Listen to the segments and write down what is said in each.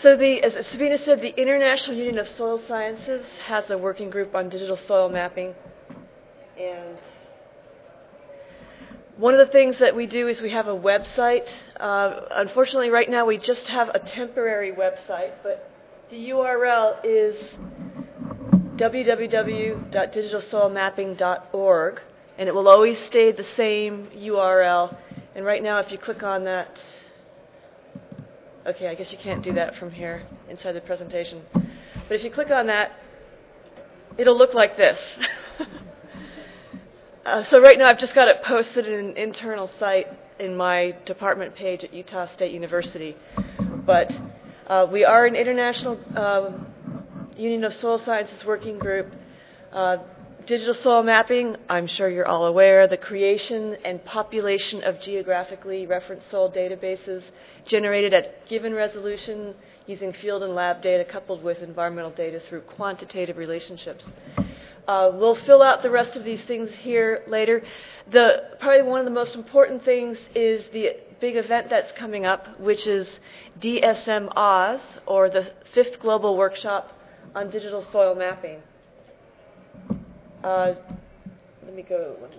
So as Sabina said, the International Union of Soil Sciences has a working group on digital soil mapping. And one of the things that we do is we have a website. Unfortunately, right now we just have a temporary website, but the URL is www.digitalsoilmapping.org, and it will always stay the same URL. And right now, if you click on that, okay, I guess you can't do that from here inside the presentation. But if you click on that, it'll look like this. So right now I've just got it posted in an internal site in my department page at Utah State University. But we are an International Union of Soil Sciences working group. Digital soil mapping, I'm sure you're all aware, the creation and population of geographically referenced soil databases generated at given resolution using field and lab data coupled with environmental data through quantitative relationships. We'll fill out the rest of these things here later. Probably one of the most important things is the big event that's coming up, which is DSM Oz, or the 5th Global Workshop on Digital Soil Mapping. Let me go one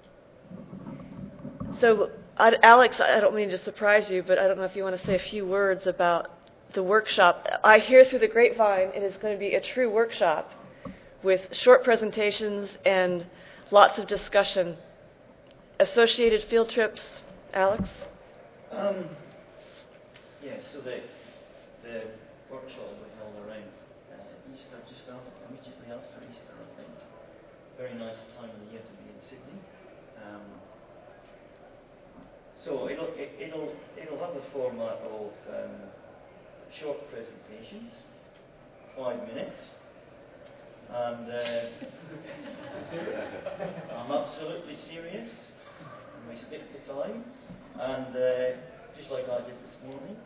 more. So, Alex, I don't mean to surprise you, but I don't know if you want to say a few words about the workshop. I hear through the grapevine it is going to be a true workshop with short presentations and lots of discussion. Associated field trips, Alex? Yeah, so the workshop will be held around Easter, just immediately after Easter, I think. Very nice time of the year to be in Sydney. So it'll have the format of short presentations, 5 minutes, and I'm absolutely serious. We stick to time, and just like I did this morning.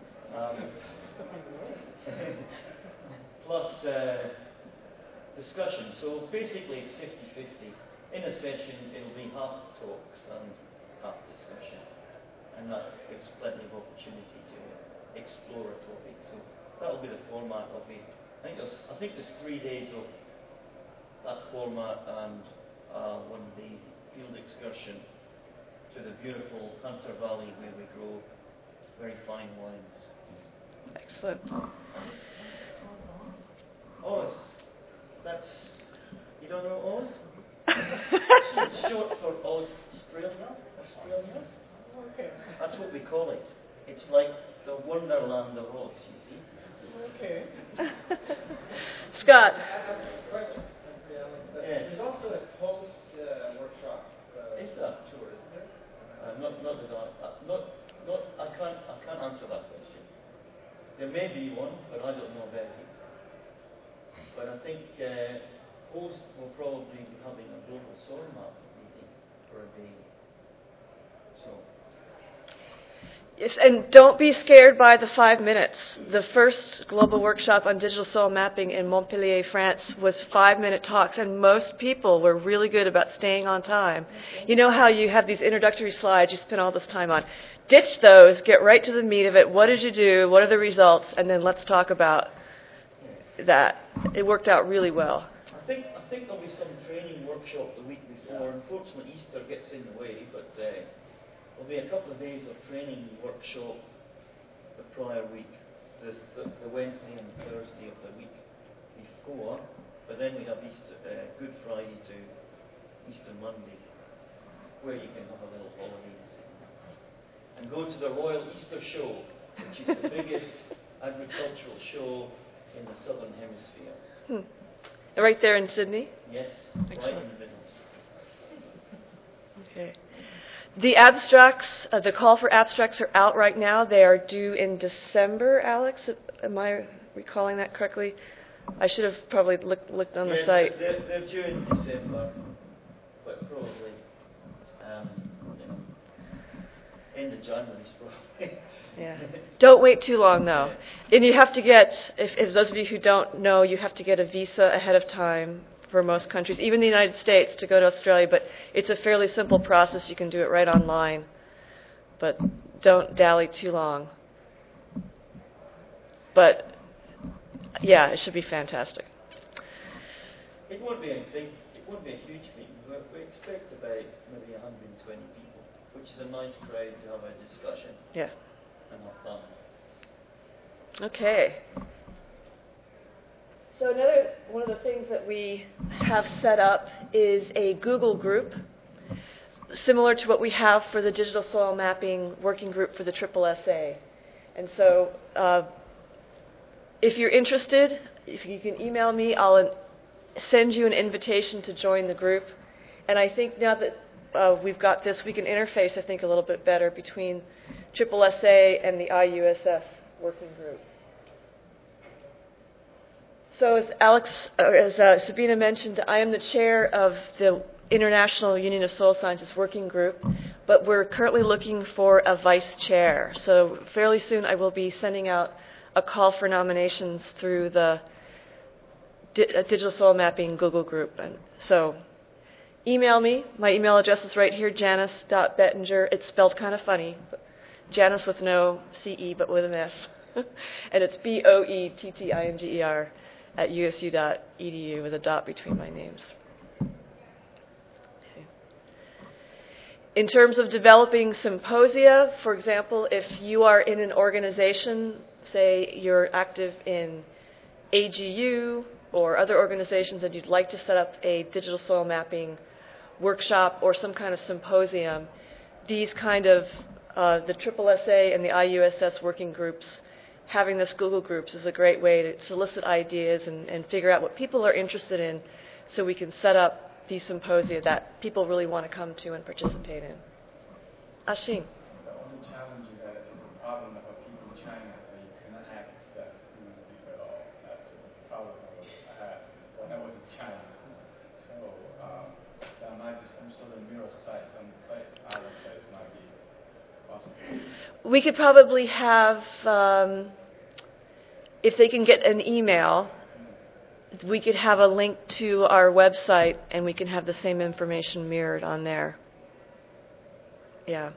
Plus discussion. So basically it's 50-50. In a session it'll be half talks and half discussion. And that gives plenty of opportunity to explore a topic. So that'll be the format of it. I think there's 3 days of that format and 1 day field excursion to the beautiful Hunter Valley where we grow very fine wines. Excellent. Oz. You don't know Oz? It's short for Australia. Okay. That's what we call it. It's like the wonderland of Oz, you see. Okay. Scott. I have questions. There's also a post-workshop tour, isn't there? I can't answer that question. There may be one, but I don't know about it. But I think host will probably be having a global soil map meeting for a day. So. Yes, and don't be scared by the 5 minutes. The first global workshop on digital soil mapping in Montpellier, France, was 5-minute talks, and most people were really good about staying on time. You know how you have these introductory slides you spend all this time on. Ditch those, get right to the meat of it. What did you do? What are the results? And then let's talk about that. It worked out really well. I think there'll be some training workshop the week before. Unfortunately, Easter gets in the way, but there'll be a couple of days of training workshop the prior week, the Wednesday and Thursday of the week before. But then we have Good Friday to Easter Monday, where you can have a little holiday and go to the Royal Easter Show, which is the biggest agricultural show in the Southern Hemisphere. Right there in Sydney? Yes, Excellent. right in the middle. Okay. The abstracts, the call for abstracts are out right now. They are due in December, Alex. Am I recalling that correctly? I should have probably looked on the site. They're due in December, but probably, end of January, probably. Yeah. Don't wait too long, though. And you have to get, if those of you who don't know, you have to get a visa ahead of time for most countries, even the United States, to go to Australia. But it's a fairly simple process. You can do it right online. But don't dally too long. But Yeah, it should be fantastic. It won't be a huge meeting. We expect about maybe 120 people, which is a nice crowd to have a discussion. Yeah. And have fun. Okay. So one of the things that we have set up is a Google group, similar to what we have for the Digital Soil Mapping Working Group for the SSSA. And so if you're interested, if you can email me, I'll send you an invitation to join the group. And I think now that we've got this, we can interface, I think, a little bit better between SSSA and the IUSS working group. So as Sabina mentioned, I am the chair of the International Union of Soil Sciences Working Group, but we're currently looking for a vice chair. So fairly soon I will be sending out a call for nominations through the Digital Soil Mapping Google group. And so email me. My email address is right here, janice.bettinger. It's spelled kind of funny. Janice with no C-E, but with an F. And it's BOETTINGER at usu.edu with a dot between my names. Okay. In terms of developing symposia, for example, if you are in an organization, say you're active in AGU or other organizations and you'd like to set up a digital soil mapping workshop or some kind of symposium, these kind of the SSSA and the IUSS working groups, having this Google Groups is a great way to solicit ideas and figure out what people are interested in so we can set up these symposia that people really want to come to and participate in. Ashing. The only challenge is that it's a problem of people in China that you cannot access to the people at all. That's the problem I had when I was in China. So there might be some sort of mirror site, some place, other place might be possible. We could probably have, if they can get an email, we could have a link to our website and we can have the same information mirrored on there. Yeah.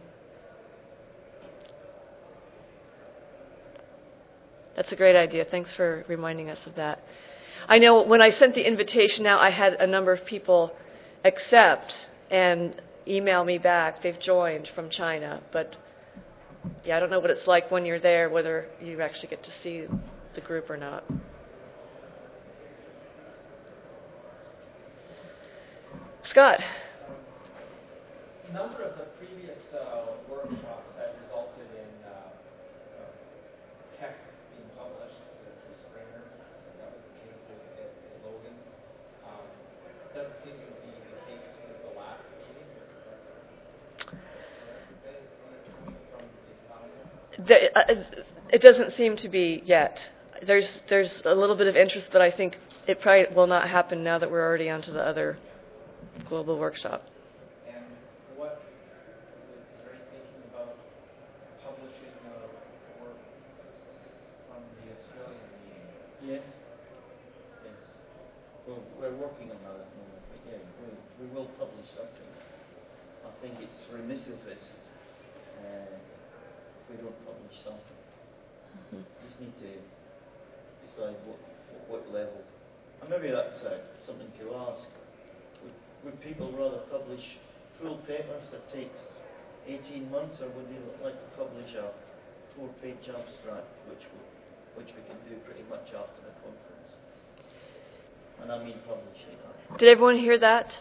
That's a great idea. Thanks for reminding us of that. I know when I sent the invitation out, I had a number of people accept and email me back. They've joined from China, but yeah, I don't know what it's like when you're there, whether you actually get to see the group or not. Scott. A number of the previous workshops had resulted in texts being published through Springer. That was the case at Logan. Doesn't seem to be the case with the last meeting. Is that coming from the Italians? It doesn't seem to be yet. There's a little bit of interest, but I think it probably will not happen now that we're already onto the other global workshop. And is there any thinking about publishing works from the Australian meeting? Yes. Well, we're working on that at the moment, but yeah, we will publish something. I think it's remiss of us if we don't publish something. We just need to decide what level. And maybe that's something to ask. Would people rather publish full papers that takes 18 months, or would they like to publish a 4-page abstract, which we can do pretty much after the conference? And I mean publishing. Did everyone hear that?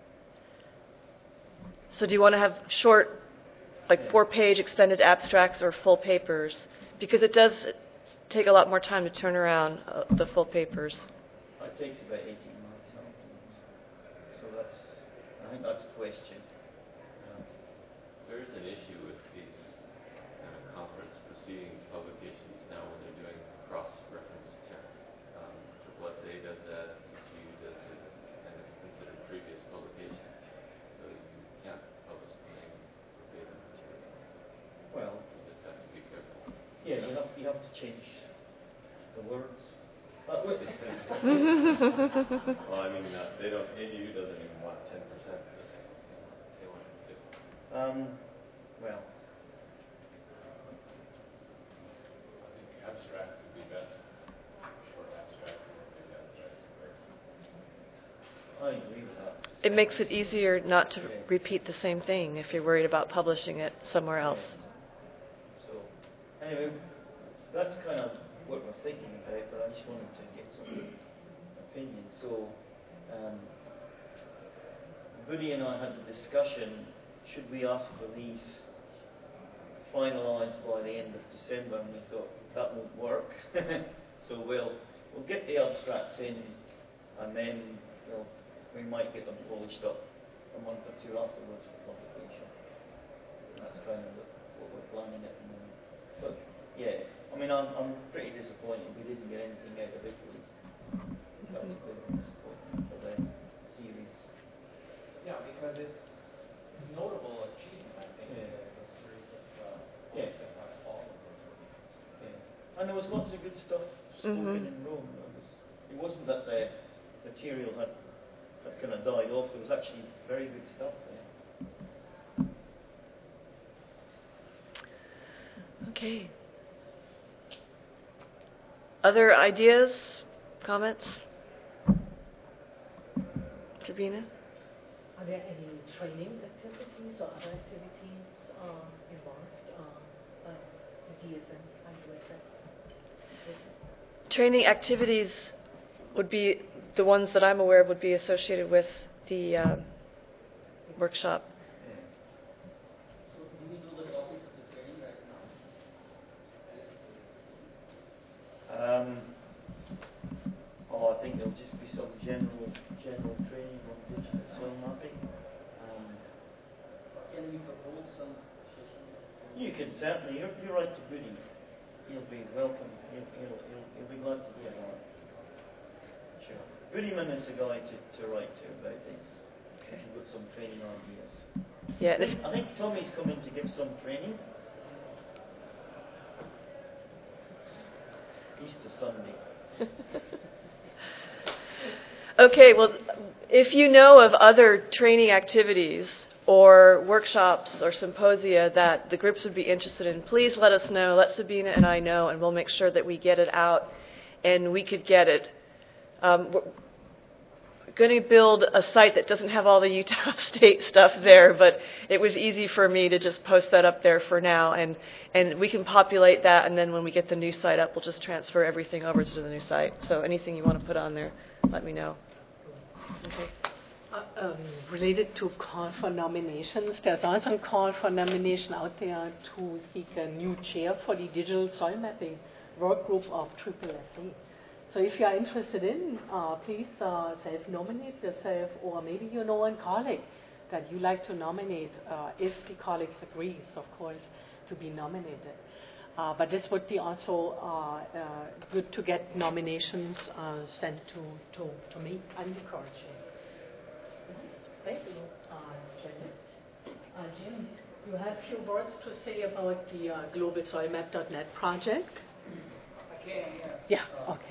So do you want to have short, like 4-page extended abstracts or full papers? Because it does take a lot more time to turn around the full papers. It takes about 18 months. So I think that's a question. There is an issue with these conference proceedings publications now when they're doing cross-reference checks. SSSA does that, EGU does it, and it's considered previous publication. So you can't publish the same verbatim material. Well, you just have to be careful. Yeah, you have to change the words. Well, I mean, they don't. AGU doesn't even want 10% the same. They want it different. Well, I think abstracts would be best. Short abstracts. I agree with that. It makes it easier not to repeat the same thing if you're worried about publishing it somewhere else. So, anyway, that's kind of what we're thinking about, but I just wanted to get some opinions. So, Woody and I had the discussion, should we ask for these finalised by the end of December, and we thought that won't work. So we'll get the abstracts in, and then we might get them polished up a month or two afterwards for publication. And that's kind of what we're planning at the moment. But yeah, I mean, I'm pretty disappointed we didn't get anything out of Italy. That was a bit of a disappointment for the series. Yeah, because it's a notable achievement, I think, the series of books that have followed those workshops. Yeah. And there was lots of good stuff spoken in Rome. It wasn't that the material had kind of died off. There was actually very good stuff there. Okay. Other ideas, comments? Sabina? Are there any training activities or other activities involved by the DSM IUSS? Training activities would be the ones that I'm aware of would be associated with the workshop. So do we know the topics of the training right now? I think there'll just be some general training on digital soil mapping. Can we propose some session? You can certainly. You're right to Woody. He'll be welcome. He'll be glad to hear that. Sure. Goodyman is the guy to write to about this. If you've got some training ideas. Yeah. I think Tommy's coming to give some training. Easter Sunday. Okay, well, if you know of other training activities or workshops or symposia that the groups would be interested in, please let us know. Let Sabina and I know, and we'll make sure that we get it out and we could get it. We're going to build a site that doesn't have all the Utah State stuff there, but it was easy for me to just post that up there for now, and we can populate that, and then when we get the new site up, we'll just transfer everything over to the new site. So anything you want to put on there, let me know. Okay. Related to call for nominations, there's also a call for nomination out there to seek a new chair for the digital soil mapping work group of SSSA. So if you are interested in, please self-nominate yourself, or maybe you know a colleague that you like to nominate, if the colleagues agrees, of course, to be nominated. But this would be also good to get nominations sent to me. I'm the co-chair. Thank you, Janice. Jim, you have a few words to say about the globalsoilmap.net project? I can, yes. Yeah, okay.